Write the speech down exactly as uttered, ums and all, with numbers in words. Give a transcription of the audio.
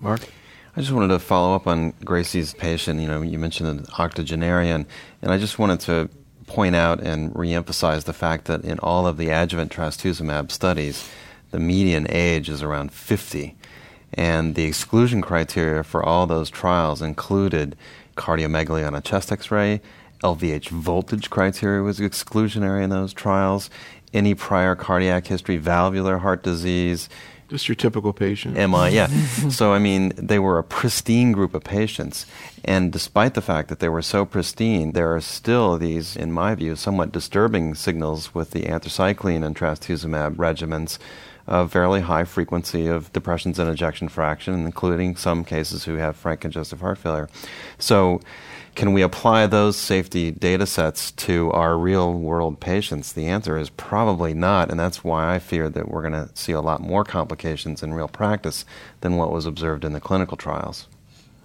Mark? I just wanted to follow up on Gracie's patient. You know, you mentioned an octogenarian, and I just wanted to point out and reemphasize the fact that in all of the adjuvant trastuzumab studies, the median age is around fifty. And the exclusion criteria for all those trials included cardiomegaly on a chest X-ray, L V H voltage criteria was exclusionary in those trials, any prior cardiac history, valvular heart disease. Just your typical patient. M I, yeah. So, I mean, they were a pristine group of patients. And despite the fact that they were so pristine, there are still these, in my view, somewhat disturbing signals with the anthracycline and trastuzumab regimens of fairly high frequency of depressions in ejection fraction, including some cases who have frank congestive heart failure. So can we apply those safety data sets to our real-world patients? The answer is probably not, and that's why I fear that we're going to see a lot more complications in real practice than what was observed in the clinical trials.